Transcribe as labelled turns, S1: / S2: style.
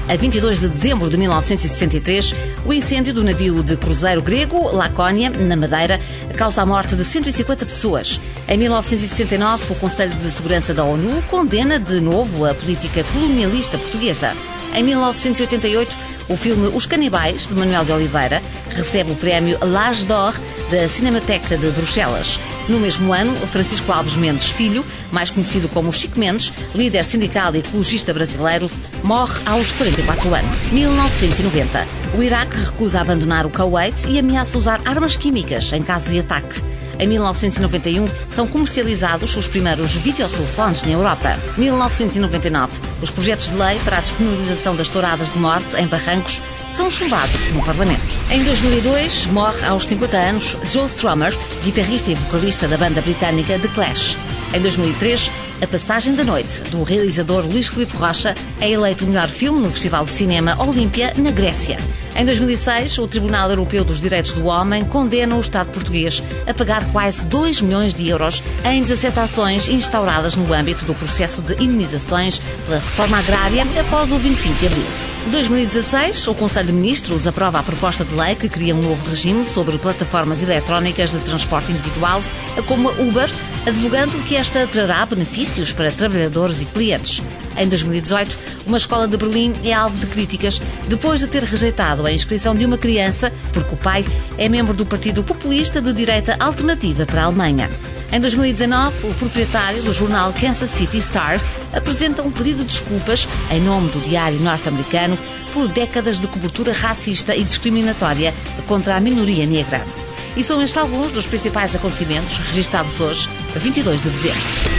S1: A 22 de dezembro de 1963, o incêndio do navio de cruzeiro grego Lacónia, na Madeira, causa a morte de 150 pessoas. Em 1969, o Conselho de Segurança da ONU condena de novo a política colonialista portuguesa. Em 1988, o filme Os Canibais, de Manuel de Oliveira, recebe o prémio L'Age d'Or da Cinemateca de Bruxelas. No mesmo ano, Francisco Alves Mendes Filho, mais conhecido como Chico Mendes, líder sindical e ecologista brasileiro, morre aos 44 anos. 1990. O Iraque recusa abandonar o Kuwait e ameaça usar armas químicas em caso de ataque. Em 1991, são comercializados os primeiros videotelefones na Europa. 1999, os projetos de lei para a despenalização das touradas de morte em barrancos são chumbados no Parlamento. Em 2002, morre aos 50 anos Joe Strummer, guitarrista e vocalista da banda britânica The Clash. Em 2003, A Passagem da Noite, do realizador Luís Filipe Rocha, é eleito o melhor filme no Festival de Cinema Olímpia, na Grécia. Em 2006, o Tribunal Europeu dos Direitos do Homem condena o Estado português a pagar quase 2 milhões de euros em 17 ações instauradas no âmbito do processo de indenizações pela reforma agrária após o 25 de abril. Em 2016, o Conselho de Ministros aprova a proposta de lei que cria um novo regime sobre plataformas eletrónicas de transporte individual, como a Uber, advogando que esta trará benefícios para trabalhadores e clientes. Em 2018, uma escola de Berlim é alvo de críticas depois de ter rejeitado a inscrição de uma criança porque o pai é membro do Partido Populista de Direita Alternativa para a Alemanha. Em 2019, o proprietário do jornal Kansas City Star apresenta um pedido de desculpas em nome do diário norte-americano por décadas de cobertura racista e discriminatória contra a minoria negra. E são estes alguns dos principais acontecimentos registados hoje, 22 de dezembro.